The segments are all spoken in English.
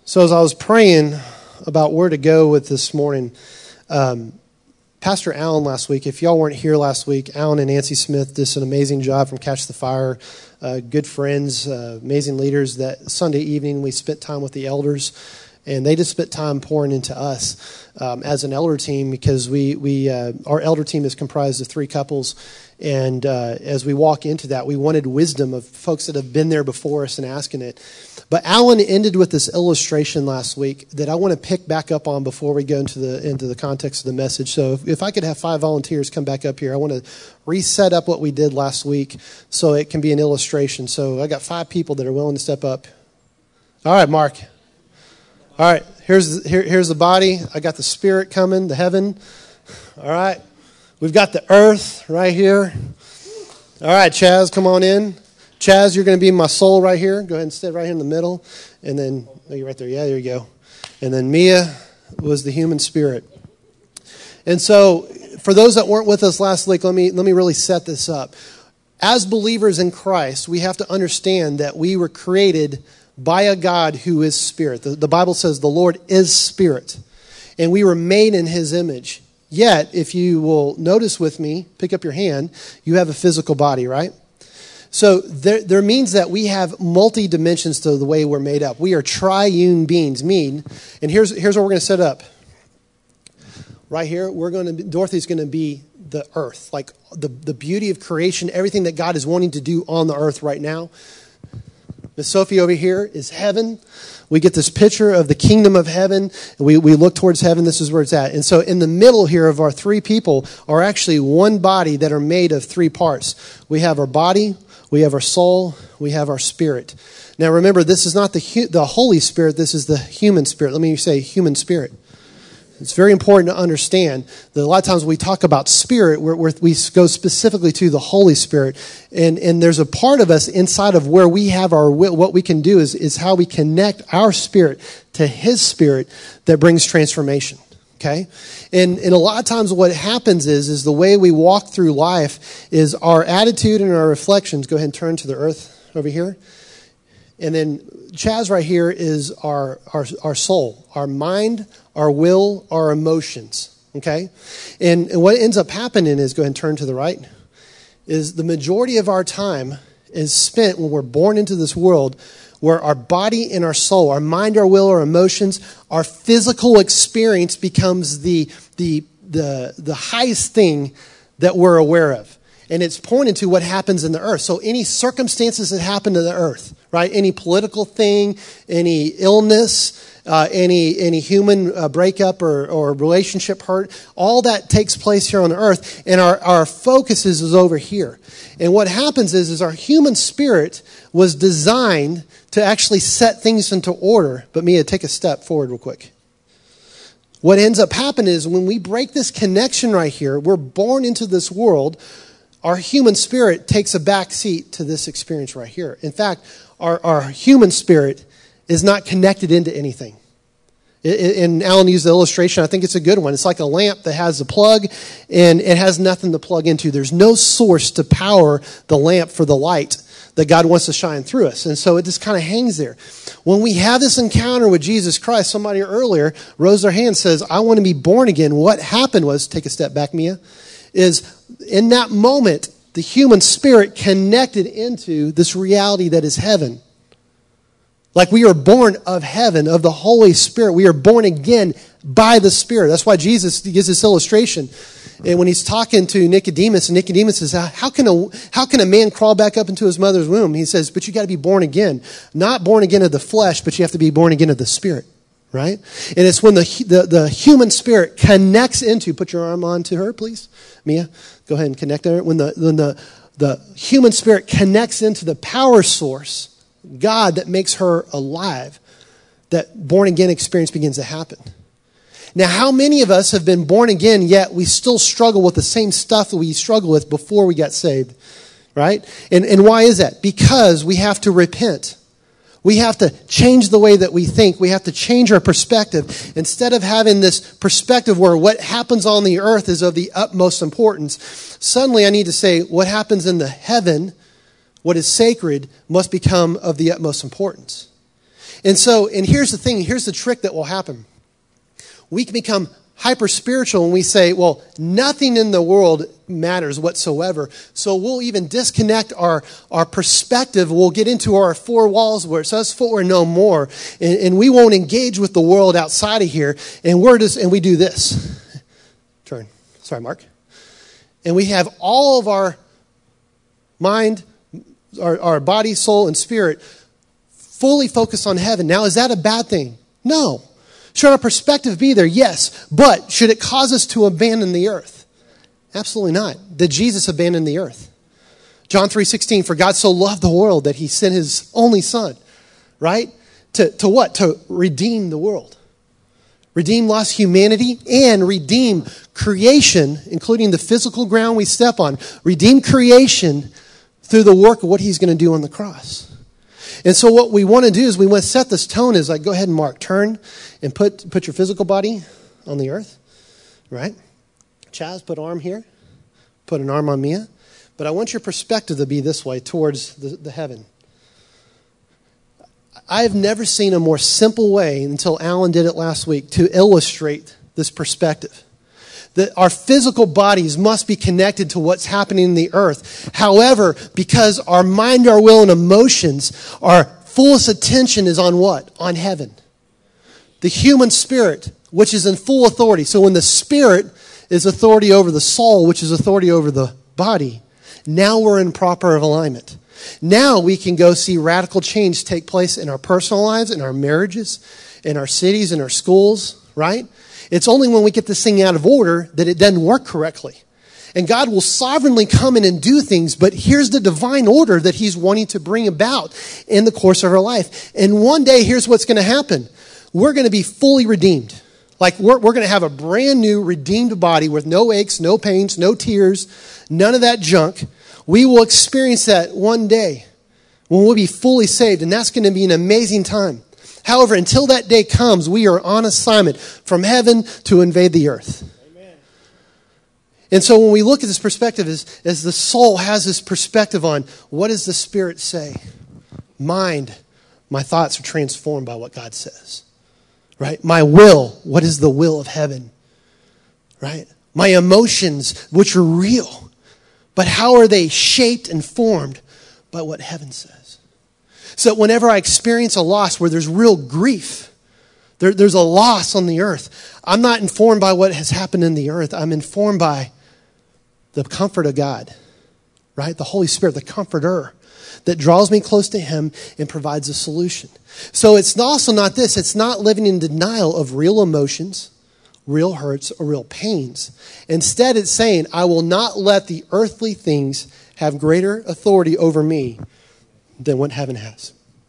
So as I was praying about where to go with this morning, Pastor Allen last week, if y'all weren't here last week, Allen and Nancy Smith did an amazing job from Catch the Fire. Good friends, amazing leaders. That Sunday evening we spent time with the elders, and they just spent time pouring into us as an elder team, because our elder team is comprised of 3 couples. And as we walk into that, we wanted wisdom of folks that have been there before us and asking it. But Alan ended with this illustration last week that I want to pick back up on before we go into the context of the message. So if I could have 5 volunteers come back up here, I want to reset up what we did last week so it can be an illustration. So I got 5 people that are willing to step up. All right, Mark. All right, here's the body. I got the spirit coming, the heaven. All right. We've got the earth right here. All right, Chaz, come on in. Chaz, you're going to be my soul right here. Go ahead and sit right here in the middle. And then, you're right there. Yeah, there you go. And then Mia was the human spirit. And so, for those that weren't with us last week, let me really set this up. As believers in Christ, we have to understand that we were created by a God who is spirit. The Bible says the Lord is spirit. And we were made in his image. Yet, if you will notice with me, pick up your hand, you have a physical body, right? So there means that we have multi-dimensions to the way we're made up. We are triune beings, and here's what we're going to set up. Right here, Dorothy's going to be the earth, like the beauty of creation, everything that God is wanting to do on the earth right now. Miss Sophie over here is heaven. We get this picture of the kingdom of heaven. We look towards heaven. This is where it's at. And so in the middle here of our 3 people are actually one body that are made of 3 parts. We have our body, we have our soul, we have our spirit. Now remember, this is not the Holy Spirit. This is the human spirit. Let me say human spirit. It's very important to understand that a lot of times when we talk about spirit, we go specifically to the Holy Spirit. And there's a part of us inside of where we have our will. What we can do is how we connect our spirit to his spirit that brings transformation. Okay? And a lot of times what happens is the way we walk through life is our attitude and our reflections. Go ahead and turn to the earth over here. And then Chaz right here is our soul, our mind, our will, our emotions, okay? And what ends up happening is, go ahead and turn to the right, is the majority of our time is spent when we're born into this world where our body and our soul, our mind, our will, our emotions, our physical experience becomes the highest thing that we're aware of. And it's pointed to what happens in the earth. So any circumstances that happen to the earth, right? Any political thing, any illness, any human breakup or relationship hurt, all that takes place here on the earth. And our focus is over here. And what happens is our human spirit was designed to actually set things into order. But Mia, take a step forward real quick. What ends up happening is when we break this connection right here, we're born into this world. Our human spirit takes a back seat to this experience right here. In fact, our human spirit is not connected into anything. And Alan used the illustration. I think it's a good one. It's like a lamp that has a plug, and it has nothing to plug into. There's no source to power the lamp for the light that God wants to shine through us. And so it just kind of hangs there. When we have this encounter with Jesus Christ, somebody earlier rose their hand and says, I want to be born again. What happened was, take a step back, Mia, is in that moment, the human spirit connected into this reality that is heaven. Like we are born of heaven, of the Holy Spirit. We are born again by the Spirit. That's why Jesus gives this illustration. And when he's talking to Nicodemus, and Nicodemus says, how can a man crawl back up into his mother's womb? He says, but you got to be born again. Not born again of the flesh, but you have to be born again of the Spirit. Right? And it's when the human spirit connects into, put your arm on to her, please. Mia, go ahead and connect her. When the human spirit connects into the power source, God, that makes her alive, that born again experience begins to happen. Now, how many of us have been born again, yet we still struggle with the same stuff that we struggled with before we got saved? Right? And why is that? Because we have to repent. We have to change the way that we think. We have to change our perspective. Instead of having this perspective where what happens on the earth is of the utmost importance, suddenly I need to say what happens in the heaven, what is sacred, must become of the utmost importance. And here's the thing, here's the trick that will happen. We can become hyper spiritual when we say, well, nothing in the world matters whatsoever. So we'll even disconnect our perspective. We'll get into our four walls where it's us four and no more. And we won't engage with the world outside of here. And we do this. Turn. Sorry, Mark. And we have all of our mind, our body, soul, and spirit fully focused on heaven. Now, is that a bad thing? No. Should our perspective be there? Yes. But should it cause us to abandon the earth? Absolutely not. Did Jesus abandon the earth? John 3:16, for God so loved the world that he sent his only son, right? To what? To redeem the world. Redeem lost humanity and redeem creation, including the physical ground we step on. Redeem creation through the work of what he's going to do on the cross. And so what we want to do is we want to set this tone is like, go ahead and Mark, turn and put your physical body on the earth, right? Chaz, put an arm here. Put an arm on Mia. But I want your perspective to be this way towards the heaven. I've never seen a more simple way until Alan did it last week to illustrate this perspective. That our physical bodies must be connected to what's happening in the earth. However, because our mind, our will, and emotions, our fullest attention is on what? On heaven. The human spirit, which is in full authority. So when the spirit is authority over the soul, which is authority over the body, now we're in proper alignment. Now we can go see radical change take place in our personal lives, in our marriages, in our cities, in our schools, right? It's only when we get this thing out of order that it doesn't work correctly. And God will sovereignly come in and do things, but here's the divine order that he's wanting to bring about in the course of our life. And one day, here's what's going to happen. We're going to be fully redeemed. Like we're going to have a brand new redeemed body with no aches, no pains, no tears, none of that junk. We will experience that one day when we'll be fully saved, and that's going to be an amazing time. However, until that day comes, we are on assignment from heaven to invade the earth. Amen. And so when we look at this perspective, as the soul has this perspective on what does the Spirit say? Mind, my thoughts are transformed by what God says. Right? My will, what is the will of heaven? Right? My emotions, which are real. But how are they shaped and formed by what heaven says? So whenever I experience a loss where there's real grief, there's a loss on the earth, I'm not informed by what has happened in the earth. I'm informed by the comfort of God, right? The Holy Spirit, the comforter that draws me close to him and provides a solution. So it's also not this. It's not living in denial of real emotions, real hurts, or real pains. Instead, it's saying, I will not let the earthly things have greater authority over me than what heaven has.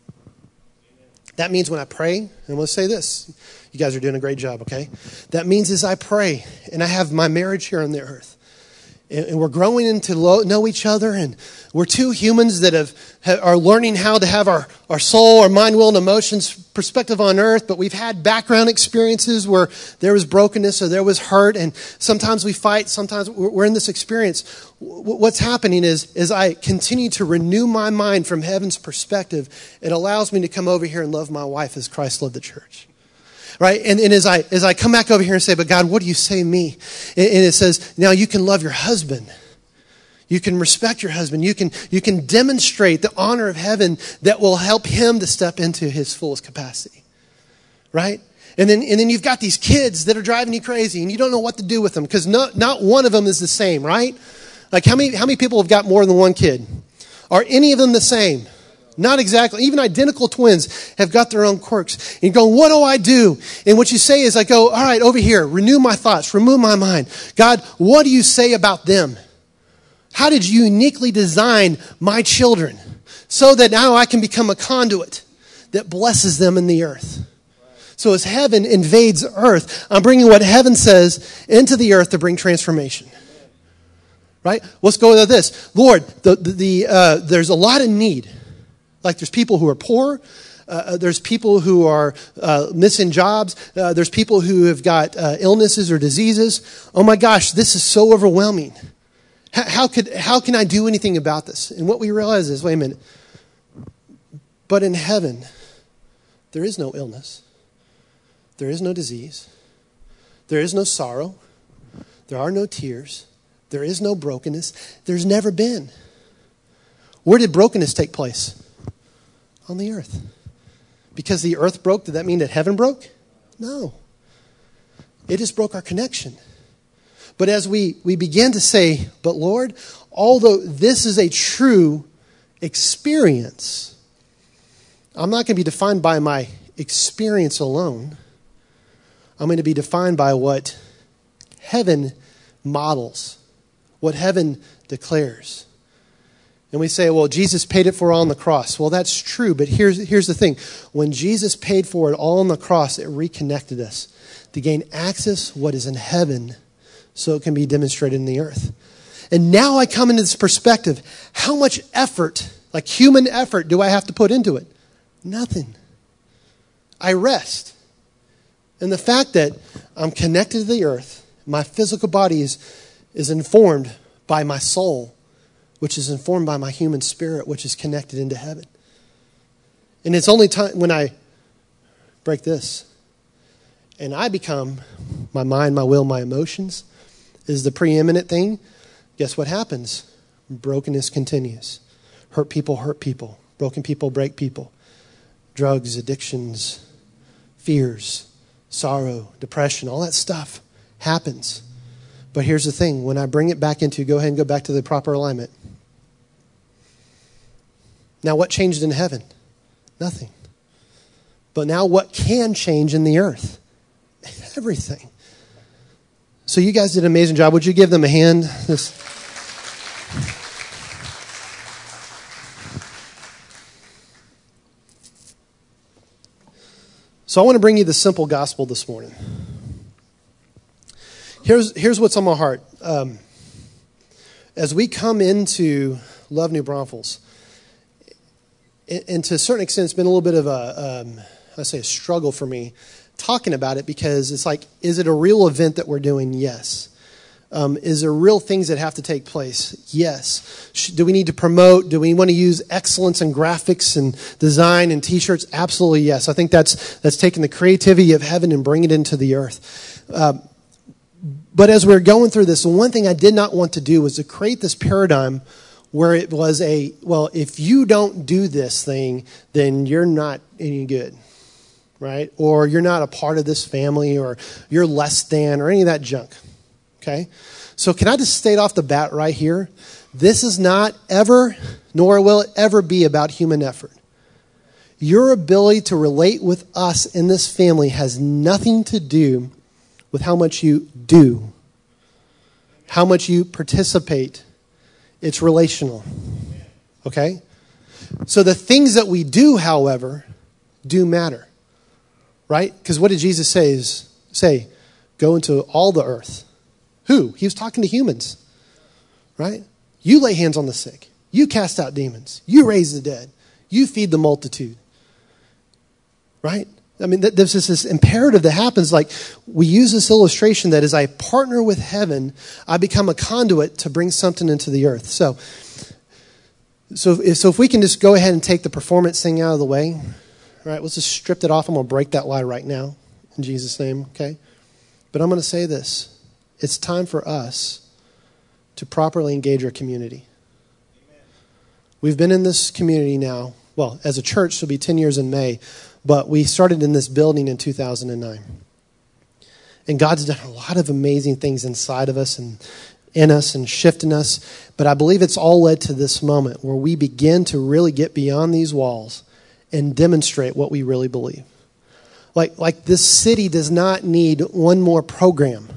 That means when I pray, and I'm going to say this, you guys are doing a great job, okay? That means as I pray, and I have my marriage here on the earth, and we're growing to know each other, and we're two humans that are learning how to have our soul, our mind, will, and emotions perspective on earth, but we've had background experiences where there was brokenness or there was hurt, and sometimes we fight, sometimes we're in this experience. What's happening is, as I continue to renew my mind from heaven's perspective, it allows me to come over here and love my wife as Christ loved the church. Right? And as I come back over here and say, but God, what do you say to me? And it says, now you can love your husband. You can respect your husband. You can demonstrate the honor of heaven that will help him to step into his fullest capacity. Right? And then you've got these kids that are driving you crazy and you don't know what to do with them because not one of them is the same, right? Like how many people have got more than one kid? Are any of them the same? Not exactly. Even identical twins have got their own quirks. And you go, what do I do? And what you say is I go, all right, over here, renew my thoughts, remove my mind. God, what do you say about them? How did you uniquely design my children so that now I can become a conduit that blesses them in the earth? So as heaven invades earth, I'm bringing what heaven says into the earth to bring transformation. Right? Let's go with this. Lord, there's a lot of need. Like there's people who are poor. There's people who are missing jobs. There's people who have got illnesses or diseases. Oh my gosh, this is so overwhelming. How can I do anything about this? And what we realize is, wait a minute. But in heaven, there is no illness. There is no disease. There is no sorrow. There are no tears. There is no brokenness. There's never been. Where did brokenness take place? On the earth. Because the earth broke, did that mean that heaven broke? No. It just broke our connection. But as we begin to say, but Lord, although this is a true experience, I'm not going to be defined by my experience alone. I'm going to be defined by what heaven models, what heaven declares. And we say, well, Jesus paid it for all on the cross. Well, that's true, but here's the thing. When Jesus paid for it all on the cross, it reconnected us to gain access to what is in heaven so it can be demonstrated in the earth. And now I come into this perspective. How much effort, like human effort, do I have to put into it? Nothing. I rest. And the fact that I'm connected to the earth, my physical body is informed by my soul, which is informed by my human spirit, which is connected into heaven. And it's only time when I break this and I become, my mind, my will, my emotions is the preeminent thing. Guess what happens? Brokenness continues. Hurt people hurt people. Broken people break people. Drugs, addictions, fears, sorrow, depression, all that stuff happens. But here's the thing. When I bring it back into, go ahead and go back to the proper alignment. Now what changed in heaven? Nothing. But now what can change in the earth? Everything. So you guys did an amazing job. Would you give them a hand? So I want to bring you the simple gospel this morning. Here's what's on my heart. As we come into Love New Braunfels, and to a certain extent, it's been a little bit of a struggle for me talking about it, because it's like, is it a real event that we're doing? Yes. Is there real things that have to take place? Yes. Do we need to promote? Do we want to use excellence in graphics and design and T-shirts? Absolutely yes. I think that's taking the creativity of heaven and bringing it into the earth. But as we're going through this, the one thing I did not want to do was to create this paradigm where it was if you don't do this thing, then you're not any good, right? Or you're not a part of this family, or you're less than, or any of that junk. Okay? So can I just state off the bat right here? This is not ever, nor will it ever be about human effort. Your ability to relate with us in this family has nothing to do with how much you do, how much you participate. It's relational. Okay? So the things that we do, however, do matter. Right? Because what did Jesus say? Go into all the earth. Who? He was talking to humans, right? You lay hands on the sick. You cast out demons. You raise the dead. You feed the multitude, right? I mean, there's this imperative that happens. Like, we use this illustration that as I partner with heaven, I become a conduit to bring something into the earth. So if we can just go ahead and take the performance thing out of the way, right? Let's just strip it off. I'm going to break that lie right now in Jesus' name, okay? But I'm going to say this. It's time for us to properly engage our community. Amen. We've been in this community now, well, as a church, it'll be 10 years in May, but we started in this building in 2009. And God's done a lot of amazing things inside of us and in us and shifting us, but I believe it's all led to this moment where we begin to really get beyond these walls and demonstrate what we really believe. Like this city does not need one more program.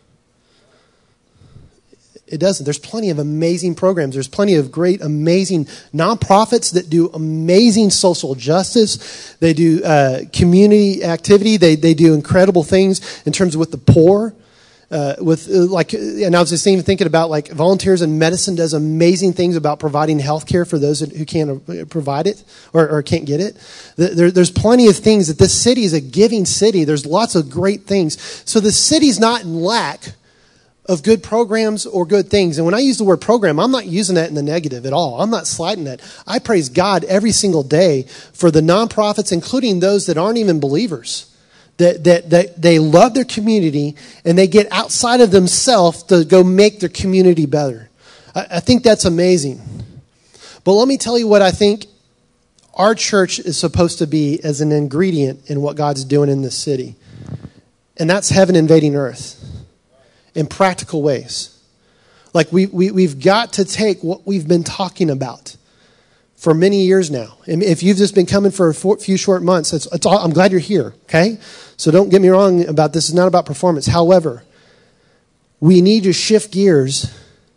It doesn't. There's plenty of amazing programs. There's plenty of great, amazing nonprofits that do amazing social justice. They do community activity. They do incredible things in terms of with the poor. And I was just even thinking about like Volunteers in Medicine does amazing things about providing health care for those who can't provide it or can't get it. There's plenty of things that this city is a giving city. There's lots of great things. So the city's not in lack of good programs or good things. And when I use the word program, I'm not using that in the negative at all. I'm not slighting that. I praise God every single day for the nonprofits, including those that aren't even believers, that they love their community and they get outside of themselves to go make their community better. I think that's amazing. But let me tell you what I think our church is supposed to be as an ingredient in what God's doing in this city. And that's heaven invading earth in practical ways. Like we've got to take what we've been talking about for many years now. And if you've just been coming for a few short months, it's all, I'm glad you're here, okay? So don't get me wrong about this. It's not about performance. However, we need to shift gears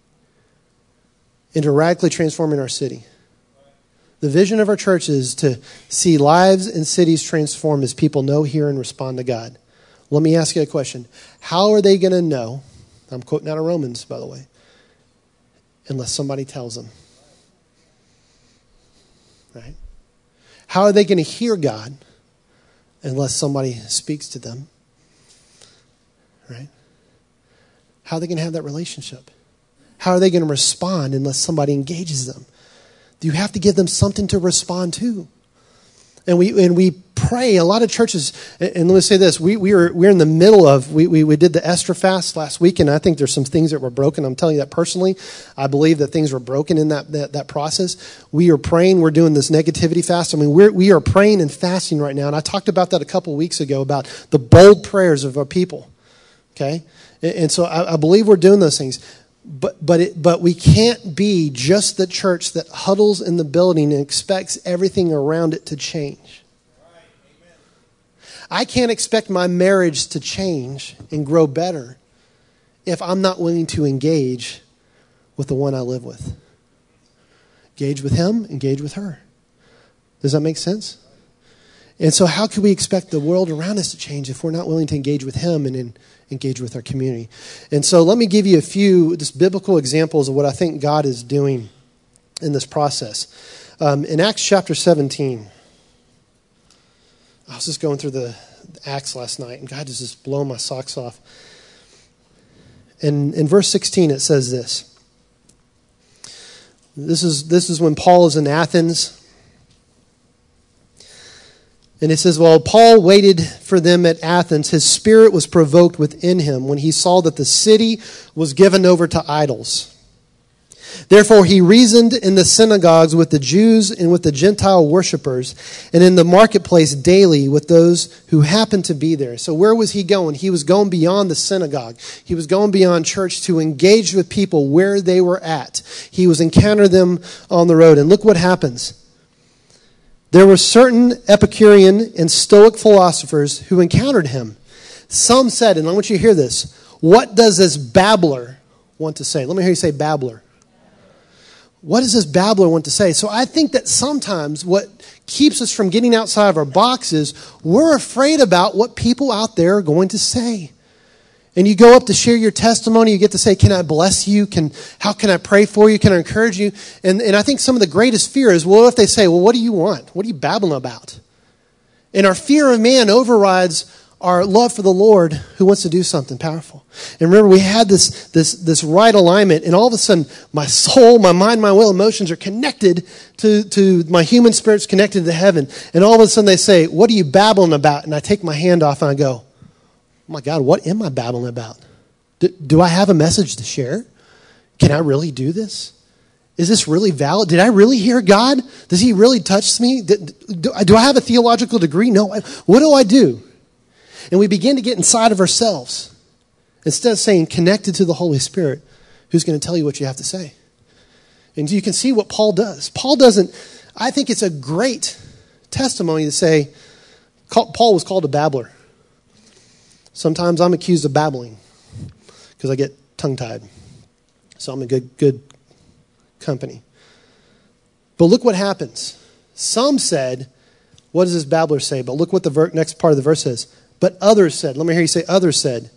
into radically transforming our city. The vision of our church is to see lives and cities transformed as people know, hear, and respond to God. Let me ask you a question. How are they going to know? I'm quoting out of Romans, by the way. Unless somebody tells them. Right? How are they going to hear God unless somebody speaks to them? Right? How are they going to have that relationship? How are they going to respond unless somebody engages them? You have to give them something to respond to. And we pray. A lot of churches, and let me say this, we're in the middle of, we did the Esther fast last week, and I think there's some things that were broken. I'm telling you that personally. I believe that things were broken in that process. We are praying. We're doing this negativity fast. I mean, we are praying and fasting right now. And I talked about that a couple weeks ago, about the bold prayers of our people. Okay? And so I believe we're doing those things. But we can't be just the church that huddles in the building and expects everything around it to change. I can't expect my marriage to change and grow better if I'm not willing to engage with the one I live with. Engage with him, engage with her. Does that make sense? And so how can we expect the world around us to change if we're not willing to engage with him and engage with our community? And so let me give you a few just biblical examples of what I think God is doing in this process. In Acts chapter 17, I was just going through the Acts last night, and God is just blowing my socks off. And in verse 16, it says this. This is when Paul is in Athens. And it says, while Paul waited for them at Athens, his spirit was provoked within him when he saw that the city was given over to idols. Therefore he reasoned in the synagogues with the Jews and with the Gentile worshippers, and in the marketplace daily with those who happened to be there. So where was he going? He was going beyond the synagogue. He was going beyond church to engage with people where they were at. He was encountering them on the road. And look what happens. There were certain Epicurean and Stoic philosophers who encountered him. Some said, and I want you to hear this, what does this babbler want to say? Let me hear you say babbler. What does this babbler want to say? So I think that sometimes what keeps us from getting outside of our boxes, we're afraid about what people out there are going to say. And you go up to share your testimony, you get to say, can I bless you? How can I pray for you? Can I encourage you? And I think some of the greatest fear is, well, if they say, well, what do you want? What are you babbling about? And our fear of man overrides our love for the Lord who wants to do something powerful. And remember, we had this right alignment, and all of a sudden, my soul, my mind, my will, emotions are connected to my human spirit's connected to heaven. And all of a sudden they say, what are you babbling about? And I take my hand off and I go, oh my God, what am I babbling about? Do I have a message to share? Can I really do this? Is this really valid? Did I really hear God? Does he really touch me? Do I have a theological degree? No. What do I do? And we begin to get inside of ourselves instead of saying connected to the Holy Spirit, who's going to tell you what you have to say. And you can see what Paul does. I think it's a great testimony to say, Paul was called a babbler. Sometimes I'm accused of babbling because I get tongue-tied. So I'm a good company. But look what happens. Some said, what does this babbler say? But look what the next part of the verse says. But others said, let me hear you say, others said.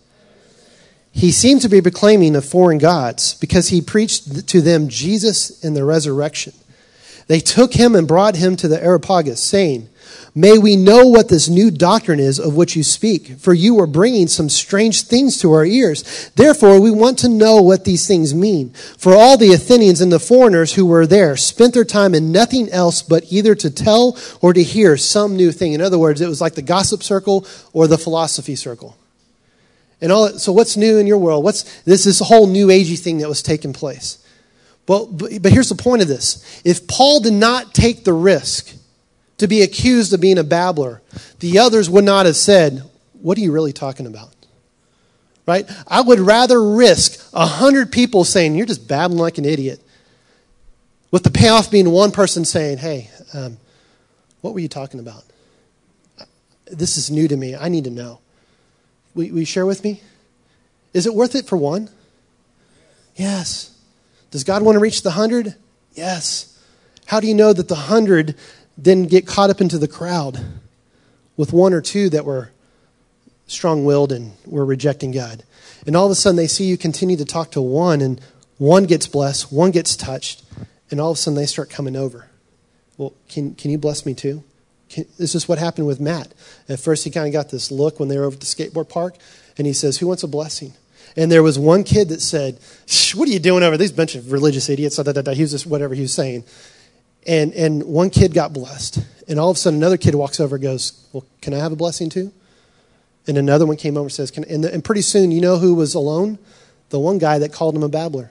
He seemed to be proclaiming of foreign gods because he preached to them Jesus and the resurrection. They took him and brought him to the Areopagus, saying, May we know what this new doctrine is of which you speak, for you are bringing some strange things to our ears. Therefore, we want to know what these things mean. For all the Athenians and the foreigners who were there spent their time in nothing else but either to tell or to hear some new thing. In other words, it was like the gossip circle or the philosophy circle. So what's new in your world? This whole new agey thing that was taking place? But here's the point of this. If Paul did not take the risk to be accused of being a babbler, the others would not have said, what are you really talking about? Right? I would rather risk 100 people saying, you're just babbling like an idiot, with the payoff being one person saying, hey, what were you talking about? This is new to me. I need to know. Will you share with me? Is it worth it for one? Yes. Does God want to reach the 100? Yes. How do you know that the 100 didn't get caught up into the crowd with one or two that were strong-willed and were rejecting God? And all of a sudden they see you continue to talk to one, and one gets blessed, one gets touched, and all of a sudden they start coming over. Well, can you bless me too? This is what happened with Matt. At first he kind of got this look when they were over at the skateboard park, and he says, who wants a blessing? And there was one kid that said, what are you doing over there? These bunch of religious idiots. He was just whatever he was saying. And one kid got blessed. And all of a sudden another kid walks over and goes, well, can I have a blessing too? And another one came over and says, and pretty soon, you know who was alone? The one guy that called him a babbler.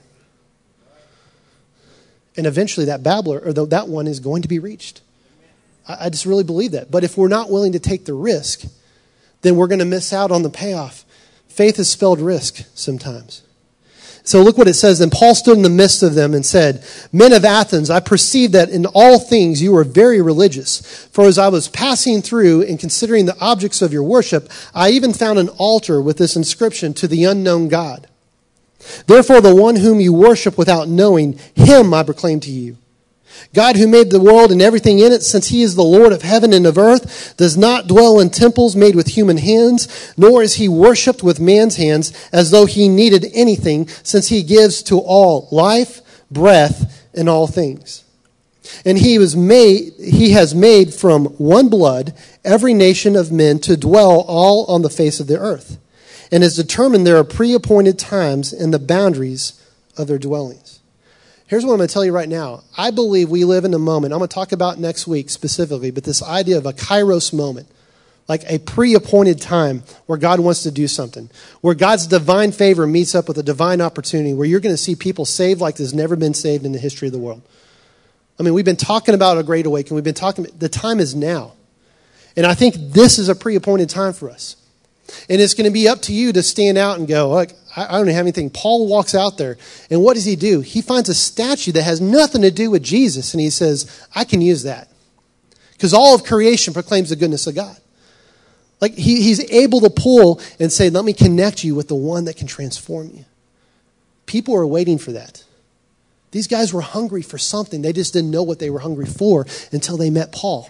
And eventually that babbler, or that one, is going to be reached. I just really believe that. But if we're not willing to take the risk, then we're going to miss out on the payoff. Faith is spelled risk sometimes. So look what it says. Then Paul stood in the midst of them and said, men of Athens, I perceive that in all things you are very religious. For as I was passing through and considering the objects of your worship, I even found an altar with this inscription, to the unknown God. Therefore the one whom you worship without knowing, him I proclaim to you. God, who made the world and everything in it, since he is the Lord of heaven and of earth, does not dwell in temples made with human hands, nor is he worshipped with man's hands as though he needed anything, since he gives to all life, breath, and all things. And he has made from one blood every nation of men to dwell all on the face of the earth, and has determined there are pre-appointed times and the boundaries of their dwellings. Here's what I'm going to tell you right now. I believe we live in a moment, I'm going to talk about next week specifically, but this idea of a kairos moment, like a pre-appointed time where God wants to do something, where God's divine favor meets up with a divine opportunity, where you're going to see people saved like there's never been saved in the history of the world. I mean, we've been talking about a great awakening. The time is now. And I think this is a pre-appointed time for us. And it's going to be up to you to stand out and go, look, I don't have anything. Paul walks out there, and what does he do? He finds a statue that has nothing to do with Jesus, and he says, I can use that. Because all of creation proclaims the goodness of God. Like he's able to pull and say, let me connect you with the one that can transform you. People are waiting for that. These guys were hungry for something. They just didn't know what they were hungry for until they met Paul.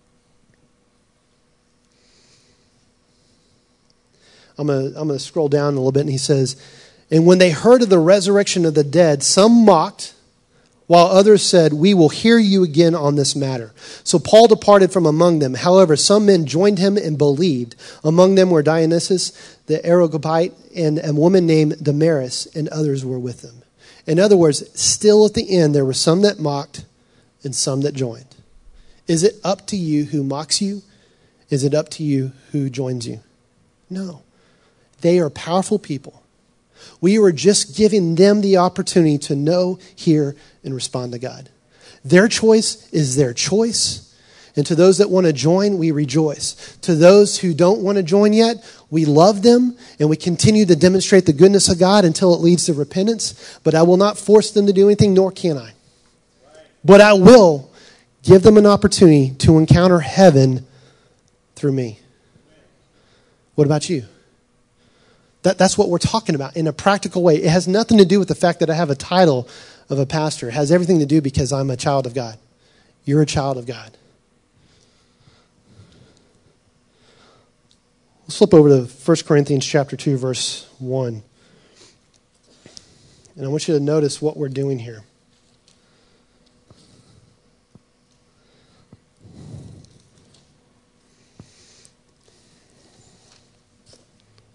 I'm going to scroll down a little bit, and he says, and when they heard of the resurrection of the dead, some mocked, while others said, we will hear you again on this matter. So Paul departed from among them. However, some men joined him and believed. Among them were Dionysius, the Areopagite, and a woman named Damaris, and others were with them. In other words, still at the end, there were some that mocked and some that joined. Is it up to you who mocks you? Is it up to you who joins you? No. They are powerful people. We were just giving them the opportunity to know, hear, and respond to God. Their choice is their choice. And to those that want to join, we rejoice. To those who don't want to join yet, we love them, and we continue to demonstrate the goodness of God until it leads to repentance. But I will not force them to do anything, nor can I. But I will give them an opportunity to encounter heaven through me. What about you? That's what we're talking about in a practical way. It has nothing to do with the fact that I have a title of a pastor. It has everything to do because I'm a child of God. You're a child of God. Let's flip over to 1 Corinthians chapter 2, verse 1. And I want you to notice what we're doing here.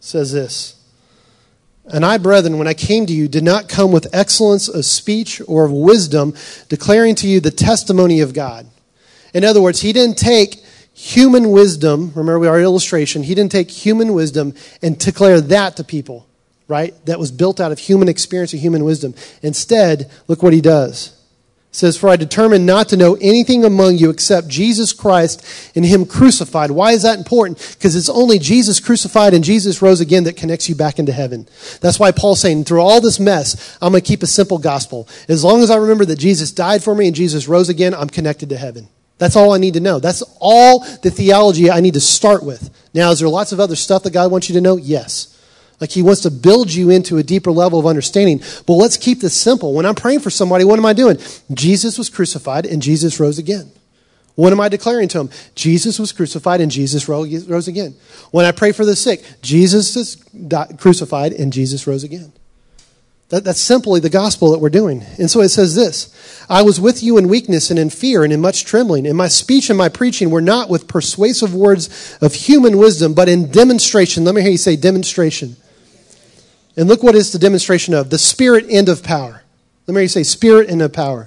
says this. And I, brethren, when I came to you, did not come with excellence of speech or of wisdom, declaring to you the testimony of God. In other words, he didn't take human wisdom, remember our illustration, he didn't take human wisdom and declare that to people, right? That was built out of human experience and human wisdom. Instead, look what he does. It says, for I determined not to know anything among you except Jesus Christ and him crucified. Why is that important? Because it's only Jesus crucified and Jesus rose again that connects you back into heaven. That's why Paul's saying, through all this mess, I'm going to keep a simple gospel. As long as I remember that Jesus died for me and Jesus rose again, I'm connected to heaven. That's all I need to know. That's all the theology I need to start with. Now, is there lots of other stuff that God wants you to know? Yes. Like he wants to build you into a deeper level of understanding. But let's keep this simple. When I'm praying for somebody, what am I doing? Jesus was crucified and Jesus rose again. What am I declaring to them? Jesus was crucified and Jesus rose again. When I pray for the sick, Jesus is crucified and Jesus rose again. That's simply the gospel that we're doing. And so it says this, I was with you in weakness and in fear and in much trembling. And my speech and my preaching were not with persuasive words of human wisdom, but in demonstration. Let me hear you say demonstration. And look what is the demonstration of. The Spirit and of power. Let me hear you say Spirit and of power.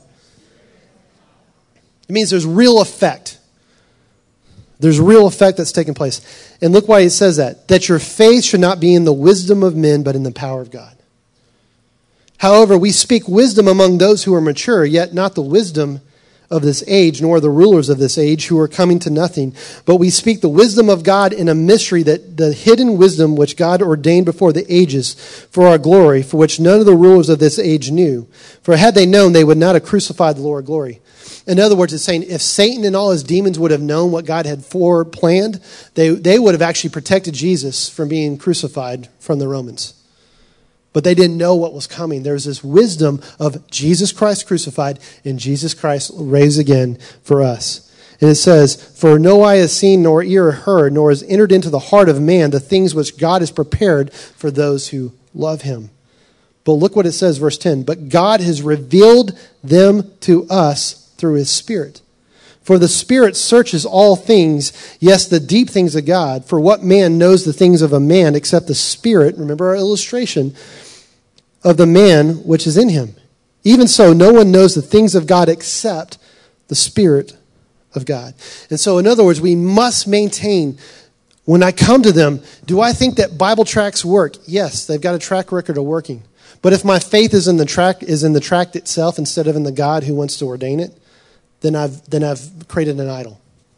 It means there's real effect. There's real effect that's taking place. And look why it says that. That your faith should not be in the wisdom of men, but in the power of God. However, we speak wisdom among those who are mature, yet not the wisdom of this age, nor the rulers of this age who are coming to nothing. But we speak the wisdom of God in a mystery, that the hidden wisdom which God ordained before the ages for our glory, for which none of the rulers of this age knew. For had they known, they would not have crucified the Lord of glory. In other words, it's saying if Satan and all his demons would have known what God had foreplanned, they would have actually protected Jesus from being crucified from the Romans. But they didn't know what was coming. There's this wisdom of Jesus Christ crucified and Jesus Christ raised again for us. And it says, for no eye has seen, nor ear heard, nor has entered into the heart of man the things which God has prepared for those who love him. But look what it says, verse 10. But God has revealed them to us through his Spirit. For the Spirit searches all things, yes, the deep things of God. For what man knows the things of a man except the Spirit, remember our illustration, of the man which is in him. Even so, no one knows the things of God except the Spirit of God. And so, in other words, we must maintain, when I come to them, do I think that Bible tracts work? Yes, they've got a track record of working. But if my faith is in the tract itself instead of in the God who wants to ordain it, then I've created an idol.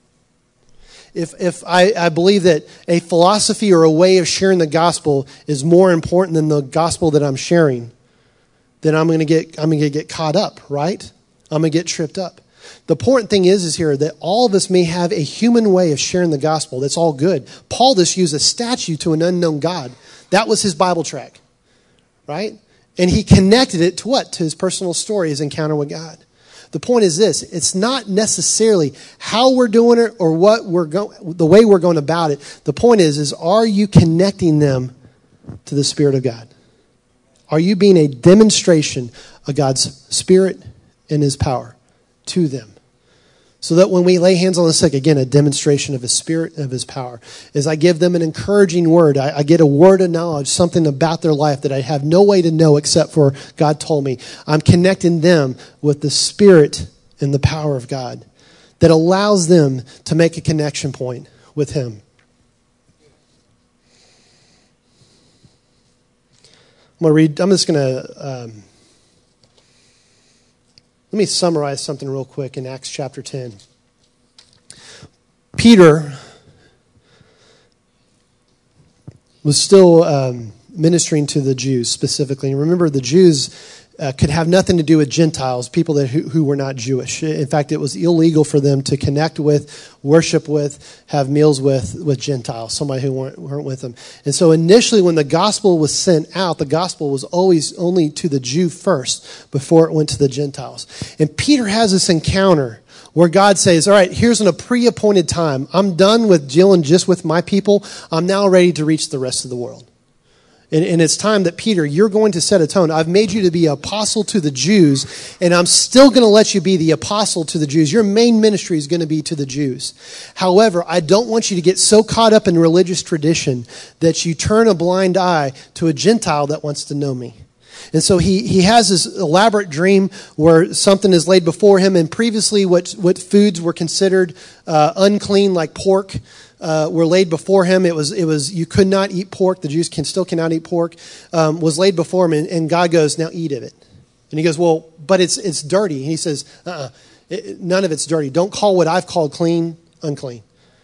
If I believe that a philosophy or a way of sharing the gospel is more important than the gospel that I'm sharing, then I'm going to get caught up, right? I'm going to get tripped up. The important thing is here that all of us may have a human way of sharing the gospel. That's all good. Paul just used a statue to an unknown God. That was his Bible tract, right? And he connected it to what? To his personal story, his encounter with God. The point is this, it's not necessarily how we're doing it or the way we're going about it. The point is are you connecting them to the Spirit of God? Are you being a demonstration of God's Spirit and his power to them? So that when we lay hands on the sick, again, a demonstration of his Spirit and of his power. As I give them an encouraging word, I get a word of knowledge, something about their life that I have no way to know except for God told me. I'm connecting them with the Spirit and the power of God that allows them to make a connection point with him. Let me summarize something real quick in Acts chapter 10. Peter was still ministering to the Jews specifically. And remember, the Jews could have nothing to do with Gentiles, people who were not Jewish. In fact, it was illegal for them to connect with, worship with, have meals with Gentiles, somebody who weren't with them. And so initially when the gospel was sent out, the gospel was always only to the Jew first before it went to the Gentiles. And Peter has this encounter where God says, all right, here's a pre-appointed time. I'm done with dealing just with my people. I'm now ready to reach the rest of the world. And it's time that, Peter, you're going to set a tone. I've made you to be an apostle to the Jews, and I'm still going to let you be the apostle to the Jews. Your main ministry is going to be to the Jews. However, I don't want you to get so caught up in religious tradition that you turn a blind eye to a Gentile that wants to know me. And so he has this elaborate dream where something is laid before him, and previously what foods were considered unclean, like pork, were laid before him. It was you could not eat pork. The Jews still cannot eat pork. Was laid before him, and God goes, now eat of it. And he goes, well, but it's dirty. And he says, none of it's dirty. Don't call what I've called clean unclean.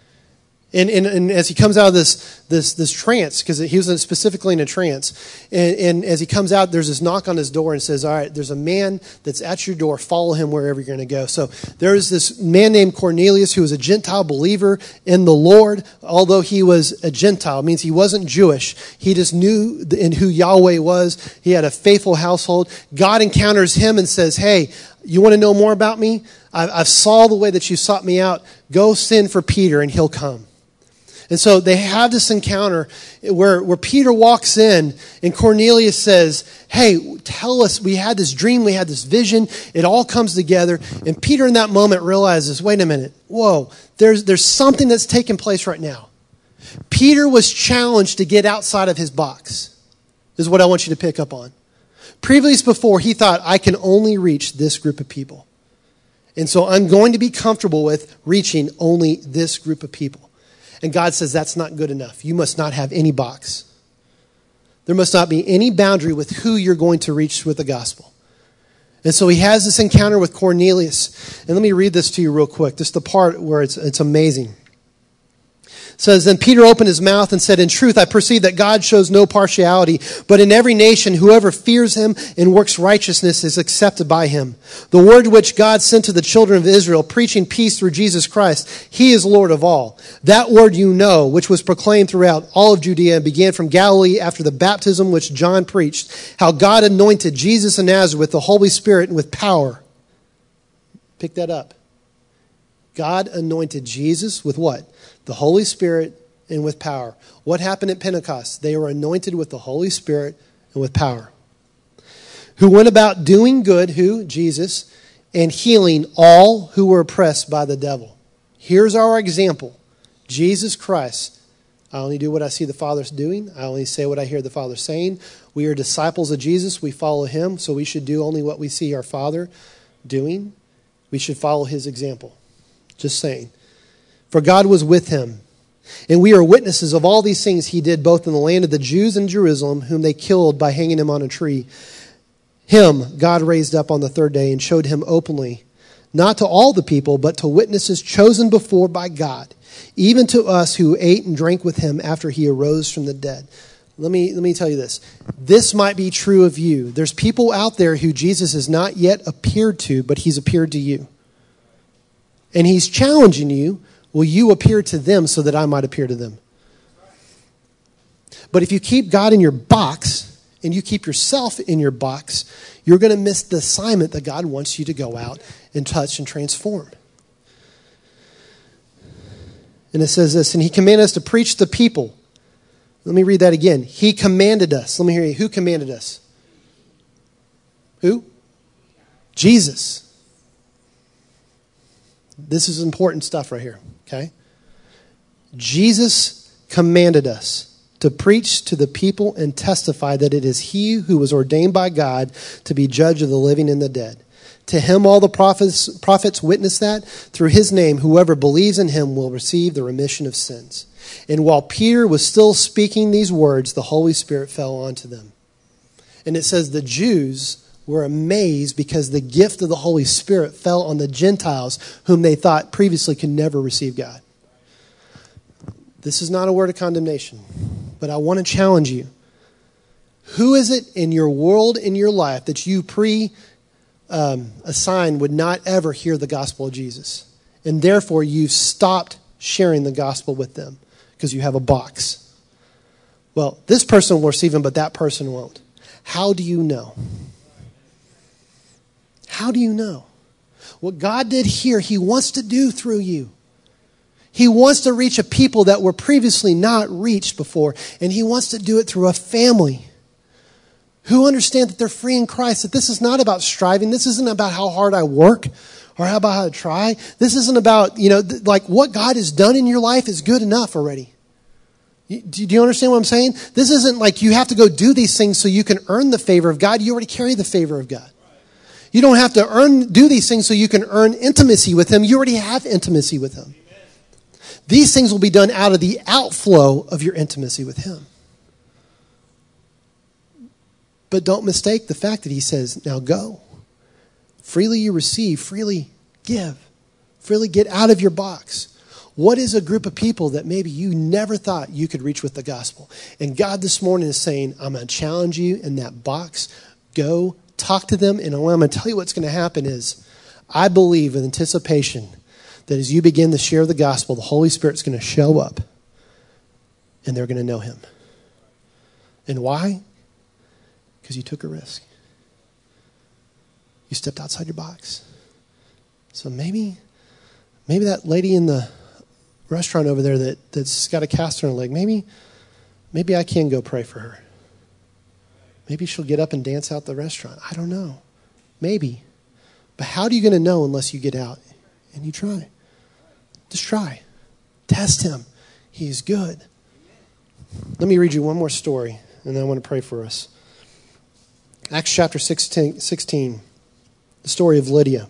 And as he comes out of this trance, because he was specifically in a trance, and as he comes out, there's this knock on his door and says, all right, there's a man that's at your door. Follow him wherever you're going to go. So there is this man named Cornelius who was a Gentile believer in the Lord. Although he was a Gentile, it means he wasn't Jewish. He just knew in who Yahweh was. He had a faithful household. God encounters him and says, hey, you want to know more about me? I saw the way that you sought me out. Go send for Peter and he'll come. And so they have this encounter where Peter walks in and Cornelius says, hey, tell us, we had this dream, we had this vision, it all comes together. And Peter in that moment realizes, wait a minute, whoa, there's something that's taking place right now. Peter was challenged to get outside of his box, is what I want you to pick up on. Previously before, he thought, I can only reach this group of people. And so I'm going to be comfortable with reaching only this group of people. And God says that's not good enough. You must not have any box. There must not be any boundary with who you're going to reach with the gospel. And so he has this encounter with Cornelius. And let me read this to you real quick. This is the part where it's amazing. It says, then Peter opened his mouth and said, in truth, I perceive that God shows no partiality, but in every nation, whoever fears him and works righteousness is accepted by him. The word which God sent to the children of Israel, preaching peace through Jesus Christ, he is Lord of all. That word you know, which was proclaimed throughout all of Judea and began from Galilee after the baptism which John preached, how God anointed Jesus of Nazareth with the Holy Spirit and with power. Pick that up. God anointed Jesus with what? The Holy Spirit and with power. What happened at Pentecost? They were anointed with the Holy Spirit and with power. Who went about doing good, who? Jesus, and healing all who were oppressed by the devil. Here's our example. Jesus Christ. I only do what I see the Father doing. I only say what I hear the Father saying. We are disciples of Jesus. We follow him, so we should do only what we see our Father doing. We should follow his example. Just saying. For God was with him. And we are witnesses of all these things he did both in the land of the Jews and Jerusalem, whom they killed by hanging him on a tree. Him God raised up on the third day and showed him openly, not to all the people, but to witnesses chosen before by God, even to us who ate and drank with him after he arose from the dead. Let me tell you this. This might be true of you. There's people out there who Jesus has not yet appeared to, but he's appeared to you. And he's challenging you. Will you appear to them so that I might appear to them? But if you keep God in your box and you keep yourself in your box, you're going to miss the assignment that God wants you to go out and touch and transform. And it says this, and he commanded us to preach to people. Let me read that again. He commanded us. Let me hear you. Who commanded us? Who? Jesus. This is important stuff right here, okay? Jesus commanded us to preach to the people and testify that it is he who was ordained by God to be judge of the living and the dead. To him all the prophets witness that through his name whoever believes in him will receive the remission of sins. And while Peter was still speaking these words, the Holy Spirit fell onto them. And it says the Jews were amazed because the gift of the Holy Spirit fell on the Gentiles whom they thought previously could never receive God. This is not a word of condemnation, but I want to challenge you. Who is it in your world, in your life, that you assigned would not ever hear the gospel of Jesus? And therefore you've stopped sharing the gospel with them because you have a box. Well, this person will receive him, but that person won't. How do you know? How do you know? What God did here, he wants to do through you. He wants to reach a people that were previously not reached before. And he wants to do it through a family who understand that they're free in Christ, that this is not about striving. This isn't about how hard I work or how about how I try. This isn't about, like what God has done in your life is good enough already. Do you understand what I'm saying? This isn't like you have to go do these things so you can earn the favor of God. You already carry the favor of God. You don't have to do these things so you can earn intimacy with him. You already have intimacy with him. These things will be done out of the outflow of your intimacy with him. But don't mistake the fact that he says, now go. Freely you receive, freely give. Freely get out of your box. What is a group of people that maybe you never thought you could reach with the gospel? And God this morning is saying, I'm going to challenge you in that box. Go talk to them. And what I'm going to tell you what's going to happen is, I believe with anticipation that as you begin to share the gospel, the Holy Spirit's going to show up and they're going to know him. And why? Because you took a risk. You stepped outside your box. So maybe that lady in the restaurant over there that's got a cast on her leg, maybe I can go pray for her. Maybe she'll get up and dance out the restaurant. I don't know. Maybe. But how are you going to know unless you get out and you try? Just try. Test him. He's good. Let me read you one more story, and then I want to pray for us. Acts chapter 16, the story of Lydia.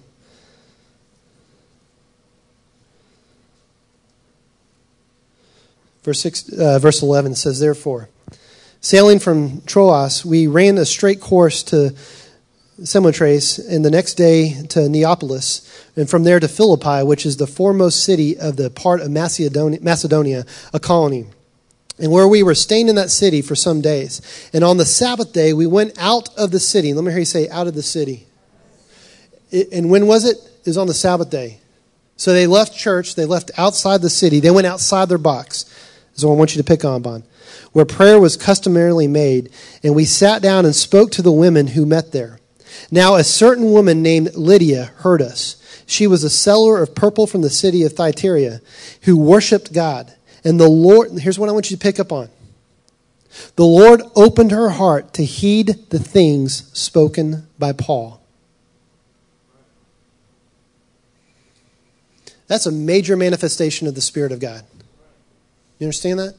Verse 11 says, therefore, sailing from Troas, we ran a straight course to Samothrace, and the next day to Neapolis, and from there to Philippi, which is the foremost city of the part of Macedonia, a colony. And where we were staying in that city for some days. And on the Sabbath day, we went out of the city. Let me hear you say, out of the city. And when was it? It was on the Sabbath day. So they left church. They left outside the city. They went outside their box. So I want you to pick on, where prayer was customarily made. And we sat down and spoke to the women who met there. Now a certain woman named Lydia heard us. She was a seller of purple from the city of Thyatira, who worshipped God. And the Lord, here's what I want you to pick up on. The Lord opened her heart to heed the things spoken by Paul. That's a major manifestation of the Spirit of God. You understand that?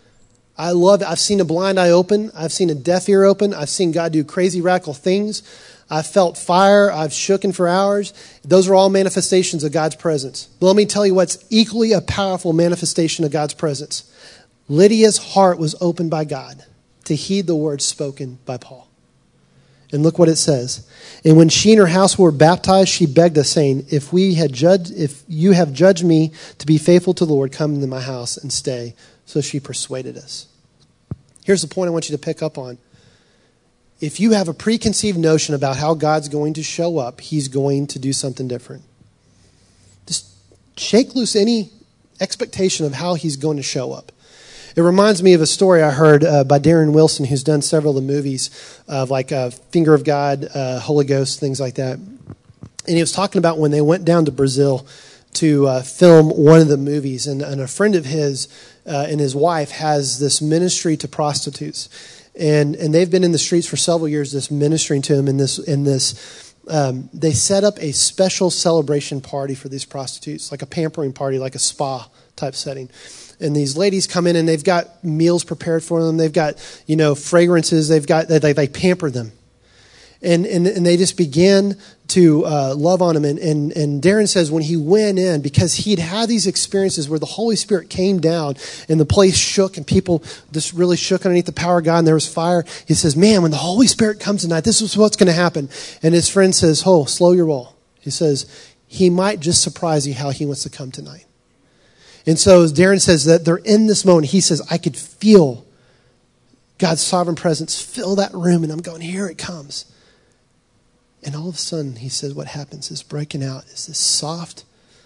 I love it. I've seen a blind eye open. I've seen a deaf ear open. I've seen God do crazy, radical things. I've felt fire. I've shooken for hours. Those are all manifestations of God's presence. But let me tell you what's equally a powerful manifestation of God's presence. Lydia's heart was opened by God to heed the words spoken by Paul. And look what it says. And when she and her house were baptized, she begged us, saying, if you have judged me to be faithful to the Lord, come into my house and stay. So she persuaded us. Here's the point I want you to pick up on. If you have a preconceived notion about how God's going to show up, he's going to do something different. Just shake loose any expectation of how he's going to show up. It reminds me of a story I heard by Darren Wilson, who's done several of the movies of like Finger of God, Holy Ghost, things like that. And he was talking about when they went down to Brazil to film one of the movies. And a friend of his and his wife has this ministry to prostitutes. And they've been in the streets for several years, this ministering to them in this. They set up a special celebration party for these prostitutes, like a pampering party, like a spa type setting. And these ladies come in and they've got meals prepared for them. They've got, fragrances. They pamper them. And they just begin to love on them. And Darren says when he went in, because he'd had these experiences where the Holy Spirit came down and the place shook and people just really shook underneath the power of God and there was fire. He says, man, when the Holy Spirit comes tonight, this is what's going to happen. And his friend says, oh, slow your roll. He says, he might just surprise you how he wants to come tonight. And so Darren says that they're in this moment. He says, I could feel God's sovereign presence fill that room. And I'm going, here it comes. And all of a sudden, he says, what happens is breaking out is this soft,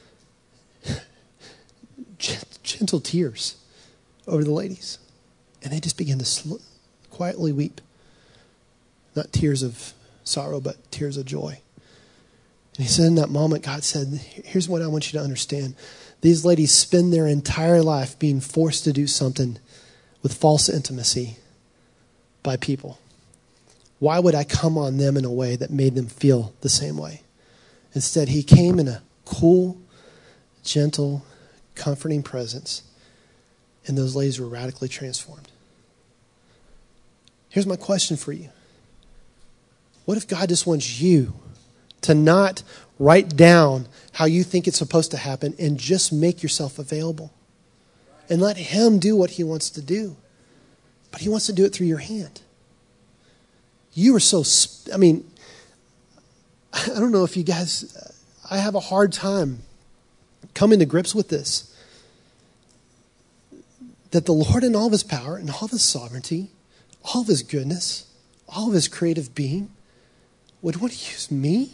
gentle tears over the ladies. And they just begin to quietly weep. Not tears of sorrow, but tears of joy. And he said in that moment, God said, here's what I want you to understand. These ladies spend their entire life being forced to do something with false intimacy by people. Why would I come on them in a way that made them feel the same way? Instead, he came in a cool, gentle, comforting presence, and those ladies were radically transformed. Here's my question for you. What if God just wants you to not write down how you think it's supposed to happen and just make yourself available and let him do what he wants to do? But he wants to do it through your hand. You are so, I don't know if you guys, I have a hard time coming to grips with this. That the Lord in all of his power and all of his sovereignty, all of his goodness, all of his creative being, would want to use me?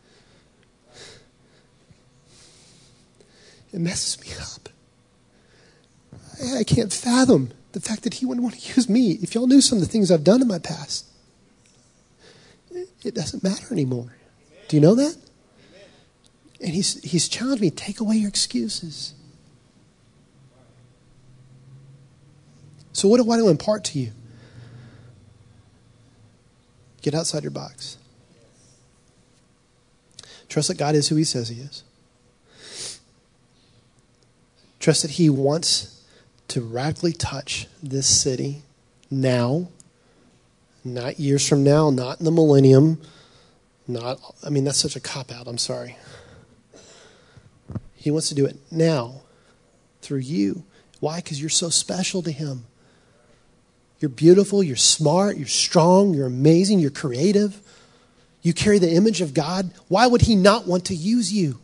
It messes me up. I can't fathom the fact that he wouldn't want to use me. If y'all knew some of the things I've done in my past, it doesn't matter anymore. Do you know that? And he's challenged me, take away your excuses. So what do I impart to you? Get outside your box. Trust that God is who he says he is. Trust that he wants to radically touch this city now, not years from now, not in the millennium, that's such a cop-out, I'm sorry. He wants to do it now through you. Why? Because you're so special to him. You're beautiful, you're smart, you're strong, you're amazing, you're creative. You carry the image of God. Why would he not want to use you?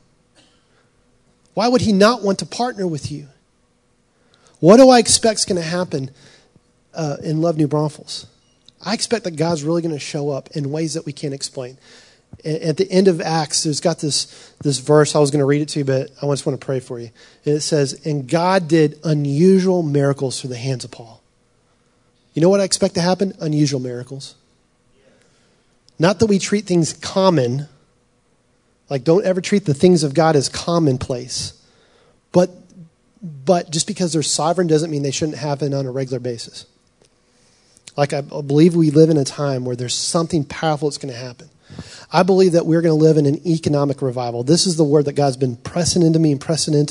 Why would he not want to partner with you? What do I expect is going to happen in Love New Braunfels? I expect that God's really going to show up in ways that we can't explain. At the end of Acts, there's got this verse. I was going to read it to you, but I just want to pray for you. And it says, and God did unusual miracles through the hands of Paul. You know what I expect to happen? Unusual miracles. Not that we treat things common. Like, don't ever treat the things of God as commonplace. But just because they're sovereign doesn't mean they shouldn't happen on a regular basis. Like, I believe we live in a time where there's something powerful that's going to happen. I believe that we're going to live in an economic revival. This is the word that God's been pressing into me.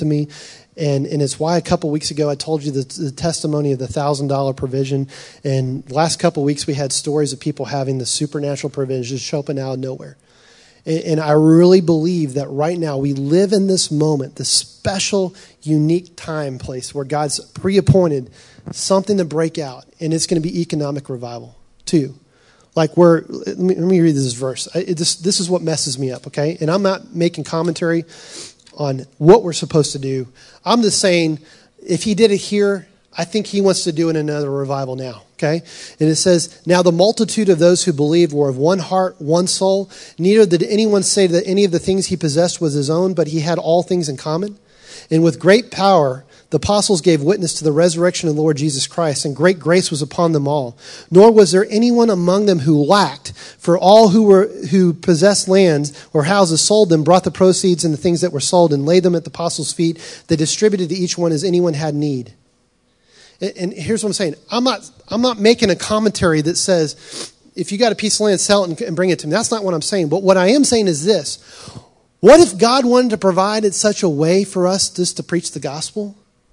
And it's why a couple weeks ago I told you the testimony of the $1,000 provision. And the last couple weeks we had stories of people having the supernatural provision show up out of nowhere. And I really believe that right now we live in this moment, this special, unique time place where God's pre-appointed something to break out. And it's going to be economic revival too. Like let me read this verse. This is what messes me up, okay? And I'm not making commentary on what we're supposed to do. I'm just saying, if he did it here, I think he wants to do it in another revival now, okay? And it says, now the multitude of those who believed were of one heart, one soul. Neither did anyone say that any of the things he possessed was his own, but he had all things in common. And with great power, the apostles gave witness to the resurrection of the Lord Jesus Christ, and great grace was upon them all. Nor was there anyone among them who lacked, for all who possessed lands or houses sold them, brought the proceeds and the things that were sold, and laid them at the apostles' feet. They distributed to each one as anyone had need. And here's what I'm saying. I'm not making a commentary that says, if you got a piece of land, sell it and bring it to me. That's not what I'm saying. But what I am saying is this. What if God wanted to provide it such a way for us just to preach the gospel?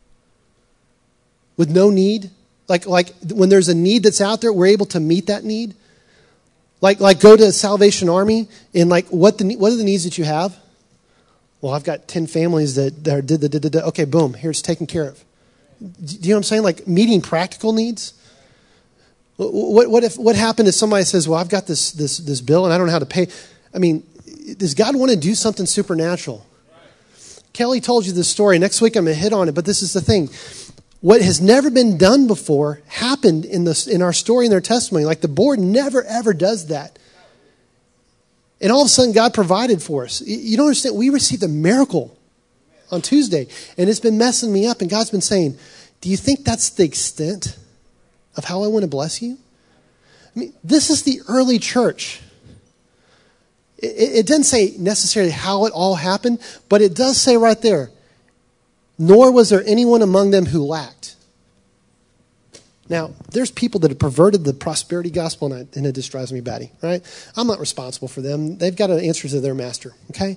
With no need? Like when there's a need that's out there, we're able to meet that need? Like go to Salvation Army and what are the needs that you have? Well, I've got 10 families that did. Okay, boom, here's taken care of. Do you know what I'm saying? Like meeting practical needs. What happened if somebody says, "Well, I've got this bill and I don't know how to pay"? I mean, does God want to do something supernatural? Kelly told you this story. Next week I'm going to hit on it, but this is the thing. What has never been done before happened in our story, in their testimony. Like the board never, ever does that. And all of a sudden, God provided for us. You don't understand. We received a miracle on Tuesday, and it's been messing me up. And God's been saying, do you think that's the extent of how I want to bless you? I mean, this is the early church. It doesn't say necessarily how it all happened, but it does say right there, nor was there anyone among them who lacked. Now, there's people that have perverted the prosperity gospel, and it just drives me batty, right? I'm not responsible for them. They've got to answer to their master, okay?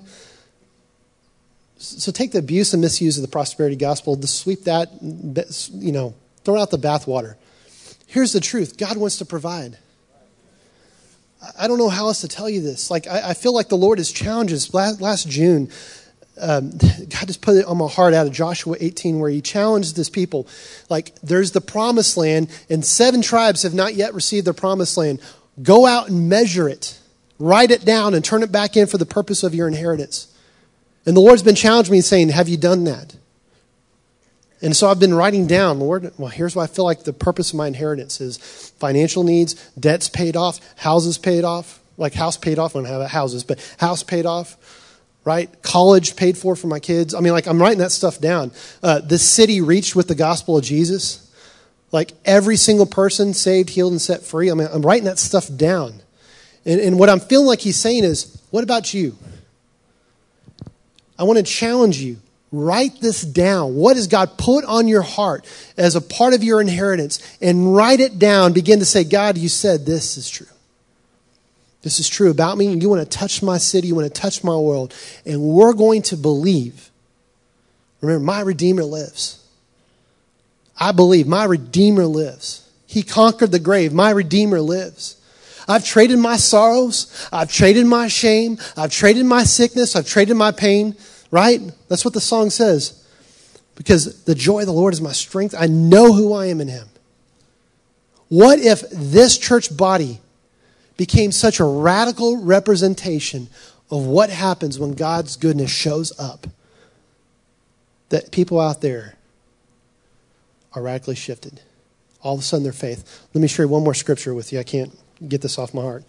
So take the abuse and misuse of the prosperity gospel, just sweep that, throw out the bathwater. Here's the truth. God wants to provide. I don't know how else to tell you this. Like, I feel like the Lord has challenged us. Last June, God just put it on my heart out of Joshua 18 where he challenged this people. Like, there's the promised land, and 7 tribes have not yet received the promised land. Go out and measure it. Write it down and turn it back in for the purpose of your inheritance. And the Lord's been challenging me saying, have you done that? And so I've been writing down, Lord, well, here's what I feel like the purpose of my inheritance is. Financial needs, debts paid off, houses paid off. Like house paid off, I don't have houses, but house paid off. Right? College paid for my kids. I mean, like, I'm writing that stuff down. The city reached with the gospel of Jesus. Like, every single person saved, healed, and set free. I mean, I'm writing that stuff down. And what I'm feeling like he's saying is, what about you? I want to challenge you. Write this down. What has God put on your heart as a part of your inheritance? And write it down. Begin to say, God, you said this is true. This is true about me. You want to touch my city. You want to touch my world. And we're going to believe. Remember, my Redeemer lives. I believe my Redeemer lives. He conquered the grave. My Redeemer lives. I've traded my sorrows. I've traded my shame. I've traded my sickness. I've traded my pain. Right? That's what the song says. Because the joy of the Lord is my strength. I know who I am in him. What if this church body became such a radical representation of what happens when God's goodness shows up, that people out there are radically shifted? All of a sudden, their faith. Let me share one more scripture with you. I can't get this off my heart.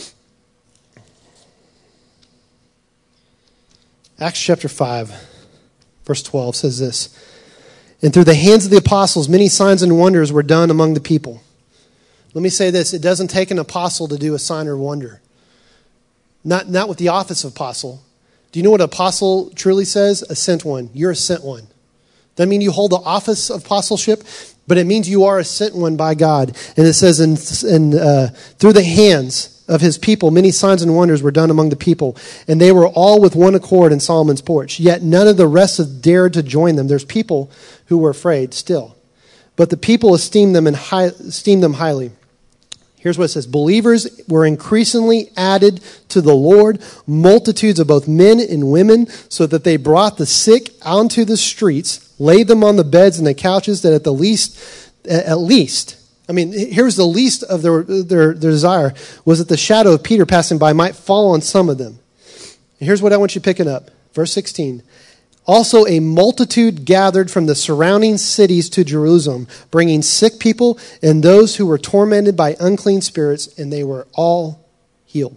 Acts chapter 5, verse 12 says this. And through the hands of the apostles, many signs and wonders were done among the people. Let me say this. It doesn't take an apostle to do a sign or wonder. Not with the office of apostle. Do you know what an apostle truly says? A sent one. You're a sent one. Doesn't mean you hold the office of apostleship, but it means you are a sent one by God. And it says, through the hands of his people, many signs and wonders were done among the people, and they were all with one accord in Solomon's porch. Yet none of the rest have dared to join them. There's people who were afraid still, but the people esteemed them highly. Here's what it says. Believers were increasingly added to the Lord, multitudes of both men and women, so that they brought the sick onto the streets, laid them on the beds and the couches, that at least, I mean, here's the least of their desire, was that the shadow of Peter passing by might fall on some of them. And here's what I want you picking up. Verse 16. Also a multitude gathered from the surrounding cities to Jerusalem, bringing sick people and those who were tormented by unclean spirits, and they were all healed.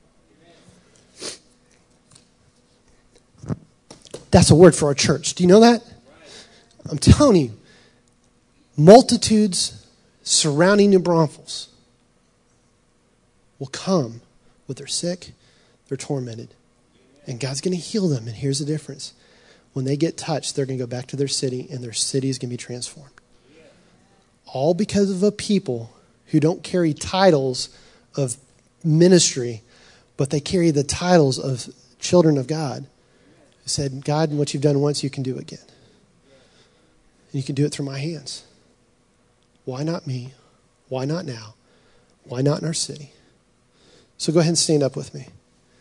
That's a word for our church. Do you know that? I'm telling you, multitudes surrounding New Braunfels will come with their sick, they're tormented. And God's going to heal them. And here's the difference. When they get touched, they're going to go back to their city, and their city is going to be transformed. All because of a people who don't carry titles of ministry, but they carry the titles of children of God. Who said, God, what you've done once, you can do again. And you can do it through my hands. Why not me? Why not now? Why not in our city? So go ahead and stand up with me.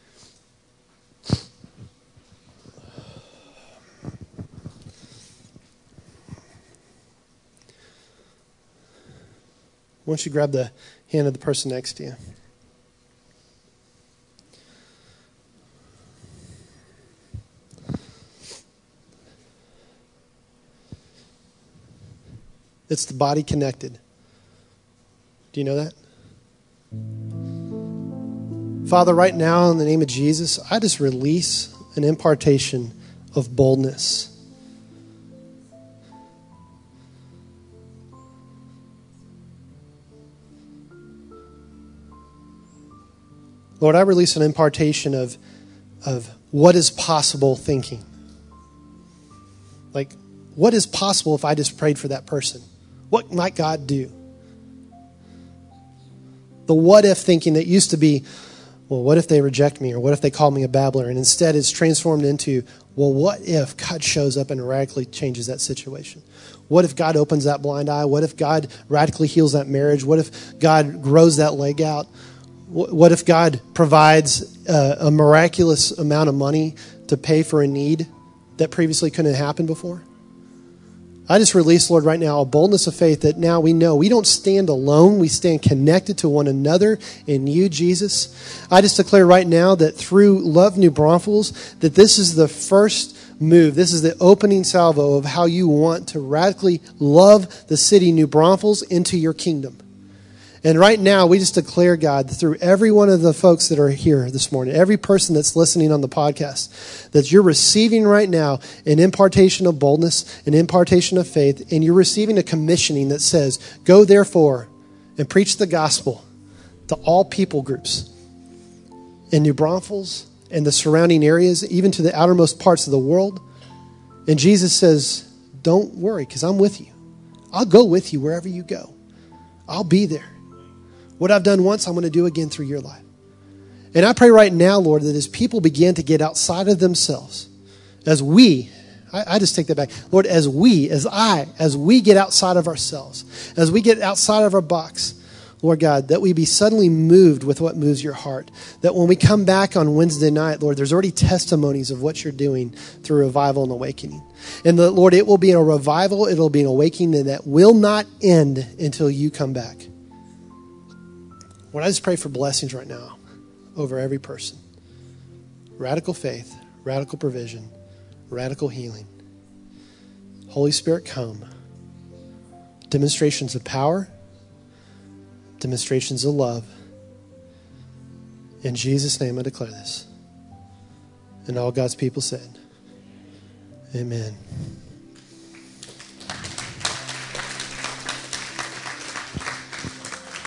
Why don't you grab the hand of the person next to you? It's the body connected. Do you know that? Father, right now, in the name of Jesus, I just release an impartation of boldness. Lord, I release an impartation of what is possible thinking. Like, what is possible if I just prayed for that person? What might God do? The what if thinking that used to be, well, what if they reject me? Or what if they call me a babbler? And instead it's transformed into, well, what if God shows up and radically changes that situation? What if God opens that blind eye? What if God radically heals that marriage? What if God grows that leg out? What if God provides a miraculous amount of money to pay for a need that previously couldn't have happened before? I just release, Lord, right now, a boldness of faith that now we know we don't stand alone. We stand connected to one another in you, Jesus. I just declare right now that through Love New Braunfels, that this is the first move. This is the opening salvo of how you want to radically love the city New Braunfels into your kingdom. And right now, we just declare, God, through every one of the folks that are here this morning, every person that's listening on the podcast, that you're receiving right now an impartation of boldness, an impartation of faith, and you're receiving a commissioning that says, go therefore and preach the gospel to all people groups in New Braunfels and the surrounding areas, even to the outermost parts of the world. And Jesus says, don't worry, because I'm with you. I'll go with you wherever you go. I'll be there. What I've done once, I'm going to do again through your life. And I pray right now, Lord, that as people begin to get outside of themselves, as we, I just take that back. Lord, as we get outside of ourselves, as we get outside of our box, Lord God, that we be suddenly moved with what moves your heart. That when we come back on Wednesday night, Lord, there's already testimonies of what you're doing through revival and awakening. And that, Lord, it will be a revival, it'll be an awakening that will not end until you come back. Lord, I just pray for blessings right now over every person. Radical faith, radical provision, radical healing. Holy Spirit, come. Demonstrations of power, demonstrations of love. In Jesus' name I declare this. And all God's people said, amen.